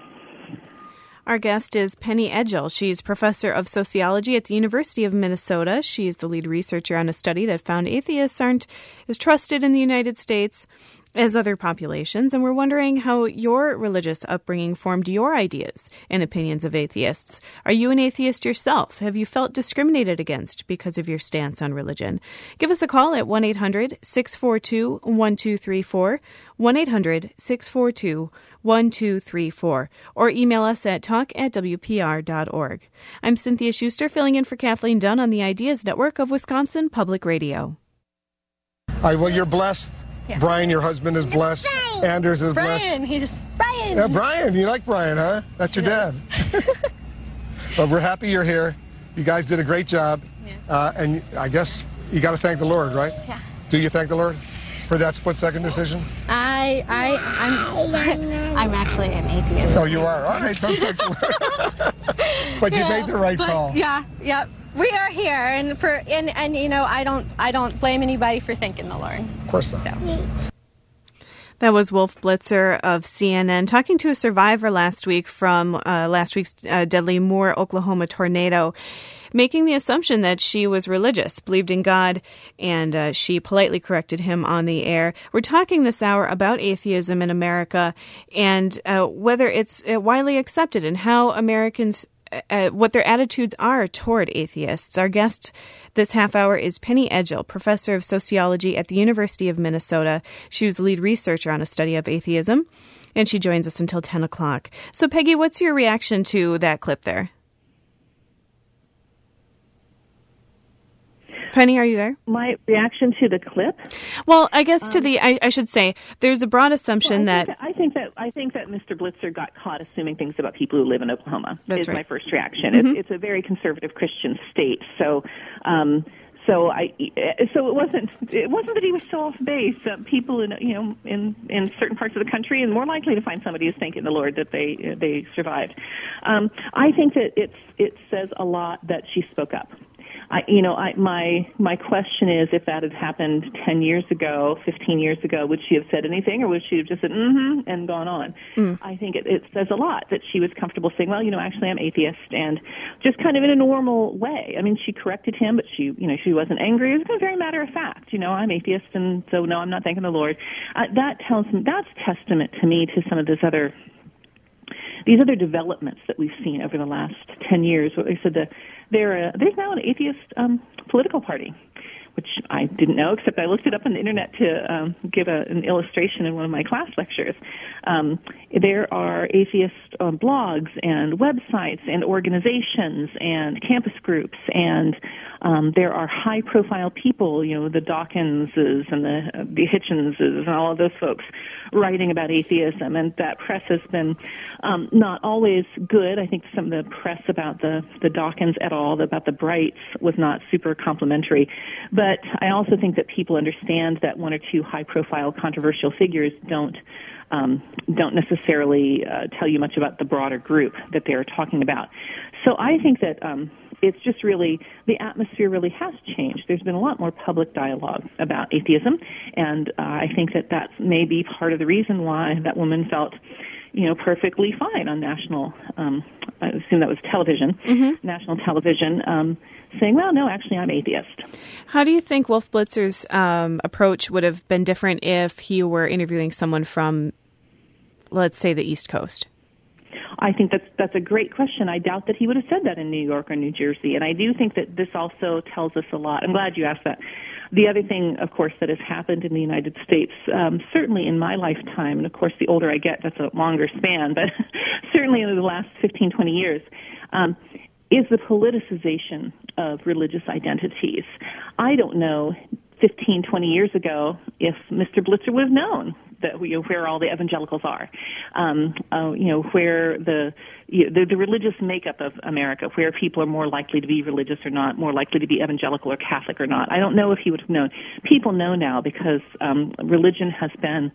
[SPEAKER 1] Our guest is Penny Edgell. She's professor of sociology at the University of Minnesota. She's the lead researcher on a study that found atheists aren't as trusted in the United States as other populations, and we're wondering how your religious upbringing formed your ideas and opinions of atheists. Are you an atheist yourself? Have you felt discriminated against because of your stance on religion? Give us a call at one eight hundred six four two one two three four, one eight hundred six four two one two three four, or email us at talk at w p r dot org. I'm Cynthia Schuster, filling in for Kathleen Dunn on the Ideas Network of Wisconsin Public Radio.
[SPEAKER 6] All right, well, you're blessed. Yeah. Brian, your husband, is blessed. Brian. Anders is
[SPEAKER 7] Brian.
[SPEAKER 6] blessed.
[SPEAKER 7] Brian, he just... Brian!
[SPEAKER 6] Yeah, Brian. You like Brian, huh? That's your
[SPEAKER 7] yes.
[SPEAKER 6] dad. Well, we're happy you're here. You guys did a great job.
[SPEAKER 7] Yeah.
[SPEAKER 6] Uh, and I guess you got to thank the Lord, right?
[SPEAKER 7] Yeah.
[SPEAKER 6] Do you thank the Lord for that split-second decision?
[SPEAKER 7] I, I, I'm, I'm actually an atheist.
[SPEAKER 6] Oh, you are? All right, don't thank the Lord. But you yeah, made the right
[SPEAKER 7] but,
[SPEAKER 6] call.
[SPEAKER 7] Yeah, yeah. We are here, and for and, and you know, I don't I don't blame anybody for thanking the Lord.
[SPEAKER 6] Of course not.
[SPEAKER 7] So.
[SPEAKER 1] That was Wolf Blitzer of C N N talking to a survivor last week from uh, last week's uh, deadly Moore, Oklahoma tornado, making the assumption that she was religious, believed in God, and uh, she politely corrected him on the air. We're talking this hour about atheism in America and uh, whether it's uh, widely accepted and how Americans Uh, what their attitudes are toward atheists. Our guest this half hour is Penny Edgell, professor of sociology at the University of Minnesota. She was the lead researcher on a study of atheism, and she joins us until ten o'clock. So, Peggy, what's your reaction to that clip there? Penny, are you there?
[SPEAKER 4] My reaction to the clip?
[SPEAKER 1] Well, I guess to um, the, I, I should say, there's a broad assumption
[SPEAKER 4] well, I
[SPEAKER 1] that,
[SPEAKER 4] that I think that I think that Mister Blitzer got caught assuming things about people who live in Oklahoma.
[SPEAKER 1] That's
[SPEAKER 4] is
[SPEAKER 1] right.
[SPEAKER 4] my first reaction.
[SPEAKER 1] Mm-hmm.
[SPEAKER 4] It's, it's a very conservative Christian state, so. Um, So I, so it wasn't. It wasn't that he was so off base. Uh, people in, you know, in, in certain parts of the country, are more likely to find somebody who's thanking the Lord that they they survived. Um, I think that it's it says a lot that she spoke up. I, you know, I, my my question is, if that had happened ten years ago, fifteen years ago, would she have said anything, or would she have just said mm-hmm and gone on? Mm. I think it, it says a lot that she was comfortable saying, well, you know, actually I'm atheist, and just kind of in a normal way. I mean, she corrected him, but she, you know, she wasn't angry. It was very matter of fact. You know, I'm atheist, and so no, I'm not thanking the Lord. Uh, that tells me, that's testament to me to some of this other. These other developments that we've seen over the last ten years. What they said that there, uh, there's now an atheist um, political party, which I didn't know, except I looked it up on the internet to um, give a, an illustration in one of my class lectures. Um, there are atheist uh, blogs and websites and organizations and campus groups, and um, there are high-profile people, you know, the Dawkinses and the, uh, the Hitchenses and all of those folks writing about atheism, and that press has been um, not always good. I think some of the press about the, the Dawkins et al., about the Brights, was not super complimentary. But but I also think that people understand that one or two high-profile controversial figures don't um, don't necessarily uh, tell you much about the broader group that they're talking about. So I think that um, it's just really, the atmosphere really has changed. There's been a lot more public dialogue about atheism, and uh, I think that that's maybe part of the reason why that woman felt, you know, perfectly fine on national, um, I assume that was television, mm-hmm. national television, um, saying, well, no, actually, I'm atheist.
[SPEAKER 1] How do you think Wolf Blitzer's um, approach would have been different if he were interviewing someone from, let's say, the East Coast?
[SPEAKER 4] I think that's that's a great question. I doubt that he would have said that in New York or New Jersey, and I do think that this also tells us a lot. I'm glad you asked that. The other thing, of course, that has happened in the United States, um, certainly in my lifetime, and of course the older I get, that's a longer span, but certainly in the last fifteen, twenty years, um, is the politicization of religious identities. I don't know fifteen, twenty years ago if Mister Blitzer would have known that, you know, where all the evangelicals are, um, uh, you know, where the, you know, the the religious makeup of America, where people are more likely to be religious or not, more likely to be evangelical or Catholic or not. I don't know if he would have known. People know now because um, religion has been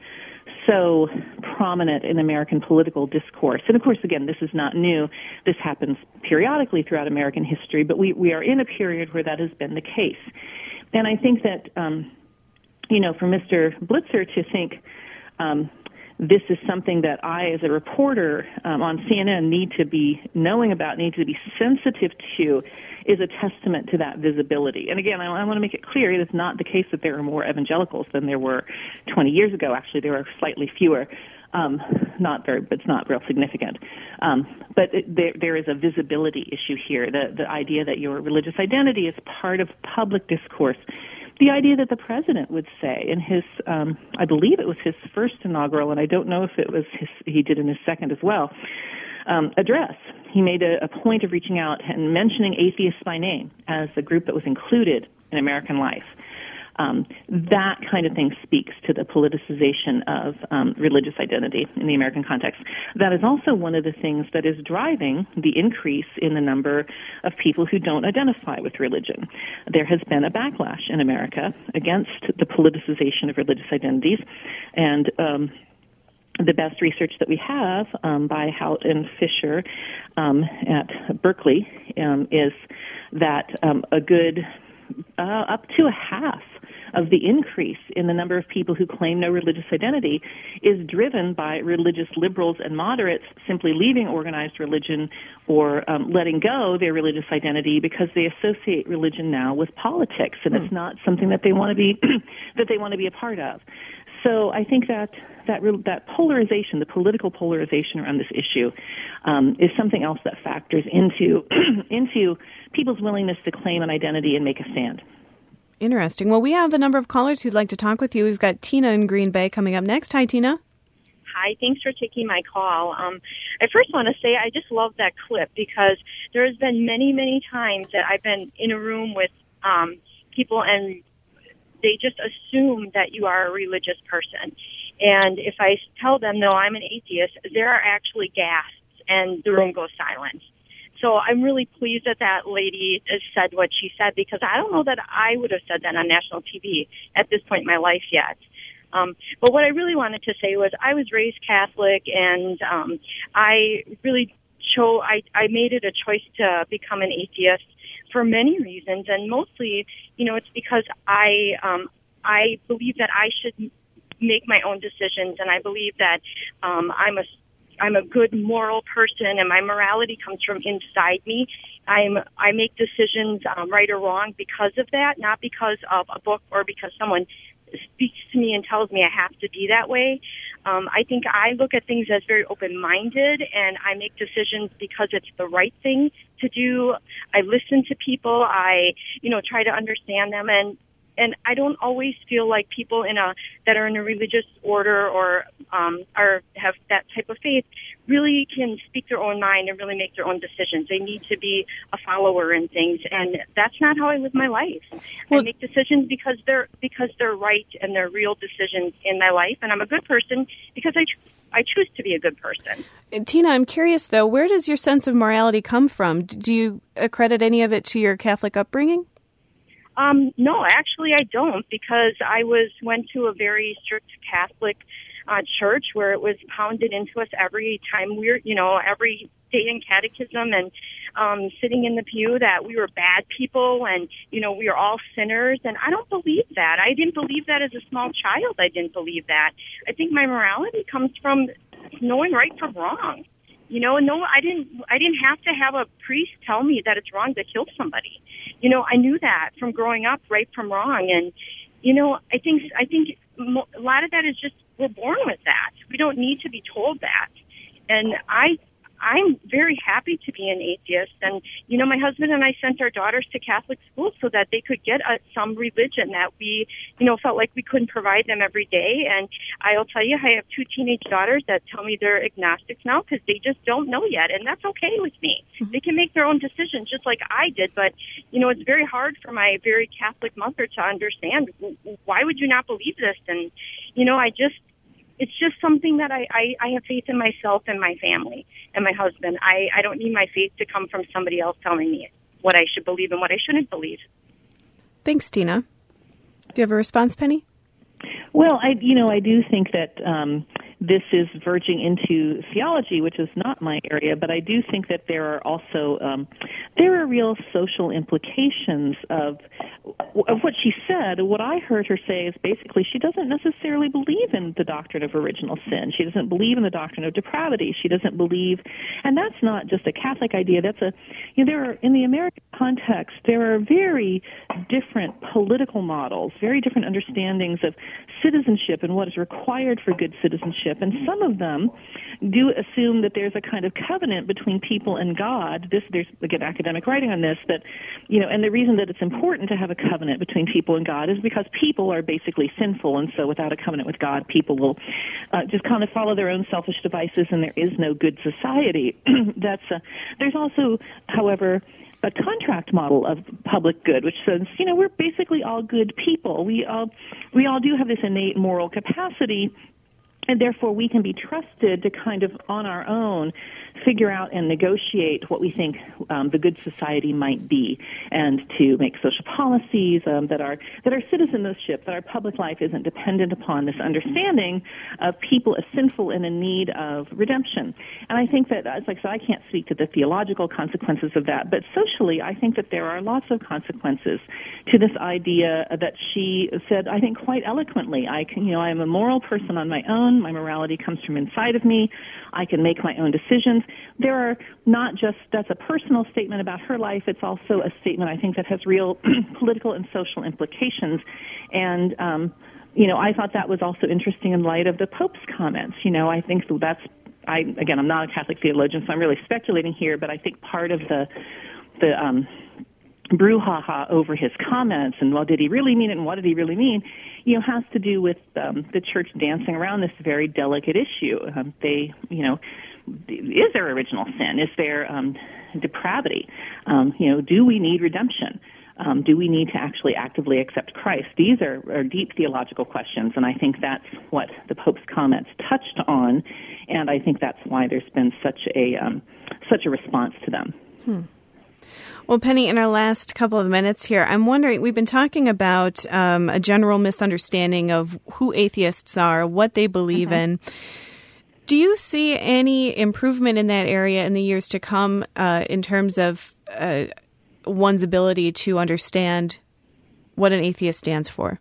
[SPEAKER 4] so prominent in American political discourse. And of course, again, this is not new. This happens periodically throughout American history, but we, we are in a period where that has been the case. And I think that, um, you know, for Mister Blitzer to think um, this is something that I, as a reporter um, on C N N, need to be knowing about, need to be sensitive to, is a testament to that visibility. And again, I, I want to make it clear, it is not the case that there are more evangelicals than there were twenty years ago. Actually, there are slightly fewer. Um, not very, but it's not real significant. Um, but it, there, there is a visibility issue here. The, the idea that your religious identity is part of public discourse. The idea that the president would say in his, um, I believe it was his first inaugural, and I don't know if it was his, he did in his second as well, um, address. He made a, a point of reaching out and mentioning atheists by name as a group that was included in American life. Um, that kind of thing speaks to the politicization of um, religious identity in the American context. That is also one of the things that is driving the increase in the number of people who don't identify with religion. There has been a backlash in America against the politicization of religious identities, and um, the best research that we have um, by Hout and Fisher um, at Berkeley um, is that um, a good uh, up to a half of the increase in the number of people who claim no religious identity is driven by religious liberals and moderates simply leaving organized religion or um, letting go their religious identity because they associate religion now with politics, and mm. it's not something that they want to be that they want to be a part of. So I think that that that polarization, the political polarization around this issue, um, is something else that factors into into people's willingness to claim an identity and make a stand.
[SPEAKER 1] Interesting. Well, we have a number of callers who'd like to talk with you. We've got Tina in Green Bay coming up next. Hi, Tina.
[SPEAKER 8] Hi. Thanks for taking my call. Um, I first want to say I just love that clip because there has been many, many times that I've been in a room with um, people and they just assume that you are a religious person. And if I tell them, no, I'm an atheist, there are actually gasps and the room goes silent. So I'm really pleased that that lady said what she said because I don't know that I would have said that on national T V at this point in my life yet. Um, but what I really wanted to say was I was raised Catholic and um, I really chose, I, I made it a choice to become an atheist for many reasons. And mostly, you know, it's because I, um, I believe that I should make my own decisions. And I believe that um, I'm a I'm a good moral person, and my morality comes from inside me. I'm I make decisions, um, right or wrong, because of that, not because of a book or because someone speaks to me and tells me I have to be that way. Um, I think I look at things as very open-minded, and I make decisions because it's the right thing to do. I listen to people. I, you know, try to understand them, and And I don't always feel like people in a that are in a religious order or um, are have that type of faith really can speak their own mind and really make their own decisions. They need to be a follower in things, and that's not how I live my life. Well, I make decisions because they're because they're right and they're real decisions in my life, and I'm a good person because I I choose to be a good person.
[SPEAKER 1] Tina, I'm curious though, where does your sense of morality come from? Do you accredit any of it to your Catholic upbringing?
[SPEAKER 8] Um, no, actually I don't, because I was went to a very strict Catholic uh, church where it was pounded into us every time we were, you know, every day in catechism and um, sitting in the pew that we were bad people and, you know, we are all sinners. And I don't believe that. I didn't believe that as a small child. I didn't believe that. I think my morality comes from knowing right from wrong. You know, no, I didn't. I didn't have to have a priest tell me that it's wrong to kill somebody. You know, I knew that from growing up, right from wrong. And you know, I think I think a lot of that is just we're born with that. We don't need to be told that. And I, I'm very happy to be an atheist. And you know, my husband and I sent our daughters to Catholic schools so that they could get a, some religion that we, you know, felt like we couldn't provide them every day. And I'll tell you, I have two teenage daughters that tell me they're agnostics now because they just don't know yet, and that's okay with me. Mm-hmm. They can make their own decisions just like I did. But you know, it's very hard for my very Catholic mother to understand why would you not believe this? And you know, I just. It's just something that I, I, I have faith in myself and my family and my husband. I, I don't need my faith to come from somebody else telling me what I should believe and what I shouldn't believe.
[SPEAKER 1] Thanks, Tina. Do you have a response, Penny?
[SPEAKER 4] Well, I you know, I do think that um, this is verging into theology, which is not my area, but I do think that there are also um, there are real social implications of of what she said. What I heard her say is basically she doesn't necessarily believe in the doctrine of original sin. She doesn't believe in the doctrine of depravity. She doesn't believe, and that's not just a Catholic idea. That's a you know, there are in the American context there are very different political models, very different understandings of citizenship and what is required for good citizenship. And some of them do assume that there's a kind of covenant between people and God. This, there's, again, academic writing on this, that, you know, and the reason that it's important to have a covenant between people and God is because people are basically sinful, and so without a covenant with God, people will uh, just kind of follow their own selfish devices, and there is no good society. That's a, there's also, however, a contract model of public good, which says, you know, we're basically all good people. We all, we all do have this innate moral capacity, and therefore we can be trusted to kind of on our own figure out and negotiate what we think um, the good society might be, and to make social policies um, that are that are citizenship, that our public life isn't dependent upon this understanding of people as sinful and in need of redemption. And I think that, as like I said, I can't speak to the theological consequences of that, but socially, I think that there are lots of consequences to this idea that she said, I think, quite eloquently. I can, you know, I am a moral person on my own. My morality comes from inside of me. I can make my own decisions. There are not just, that's a personal statement about her life, it's also a statement, I think, that has real political and social implications. And, um, you know, I thought that was also interesting in light of the Pope's comments. You know, I think that's, I again, I'm not a Catholic theologian, so I'm really speculating here, but I think part of the, the, um, brouhaha over his comments and, well, did he really mean it and what did he really mean, you know, has to do with um, the church dancing around this very delicate issue. Um, they, you know, is there original sin? Is there um, depravity? Um, you know, do we need redemption? Um, do we need to actually actively accept Christ? These are, are deep theological questions, and I think that's what the Pope's comments touched on, and I think that's why there's been such a um, such a response to them.
[SPEAKER 1] Hmm. Well, Penny, in our last couple of minutes here, I'm wondering, we've been talking about um, a general misunderstanding of who atheists are, what they believe mm-hmm. in. Do you see any improvement in that area in the years to come uh, in terms of uh, one's ability to understand what an atheist stands for?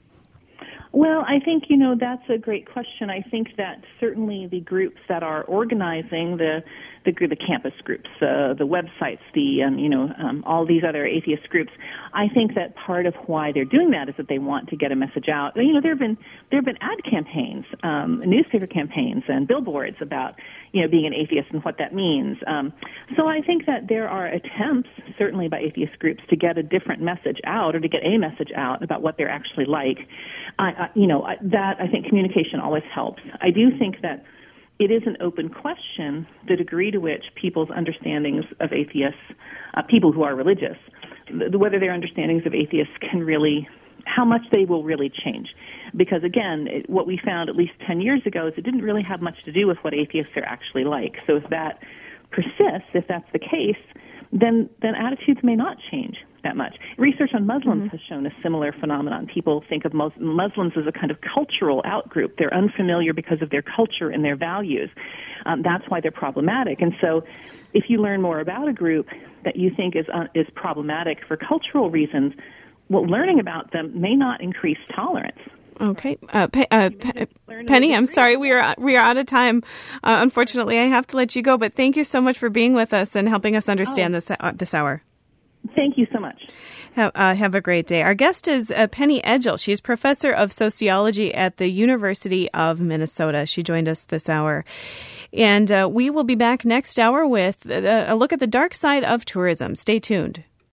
[SPEAKER 4] Well, I think, you know, that's a great question. I think that certainly the groups that are organizing the the, the campus groups, uh, the websites, the, um, you know, um, all these other atheist groups, I think that part of why they're doing that is that they want to get a message out. You know, there have been, there have been ad campaigns, um, newspaper campaigns and billboards about, you know, being an atheist and what that means. Um, so I think that there are attempts, certainly by atheist groups, to get a different message out or to get a message out about what they're actually like. I, I, you know, I, that, I think communication always helps. I do think that it is an open question, the degree to which people's understandings of atheists, uh, people who are religious, th- whether their understandings of atheists can really, how much they will really change. Because again, it, what we found at least ten years ago is it didn't really have much to do with what atheists are actually like. So if that persists, if that's the case, then, then attitudes may not change. that much. Research on Muslims
[SPEAKER 1] Mm-hmm.
[SPEAKER 4] has shown a similar phenomenon. People think of Mus- Muslims as a kind of cultural outgroup. They're unfamiliar because of their culture and their values. Um, that's why they're problematic. And so if you learn more about a group that you think is uh, is problematic for cultural reasons, well, learning about them may not increase tolerance.
[SPEAKER 1] Okay, uh, Pe- uh, Pe- Penny, I'm sorry we are we are out of time. Uh, unfortunately, I have to let you go. But thank you so much for being with us and helping us understand
[SPEAKER 4] Oh.
[SPEAKER 1] this uh, this hour.
[SPEAKER 4] Thank you so much.
[SPEAKER 1] Have, uh, have a great day. Our guest is uh, Penny Edgell. She's professor of sociology at the University of Minnesota. She joined us this hour. And uh, we will be back next hour with a, a look at the dark side of tourism. Stay tuned.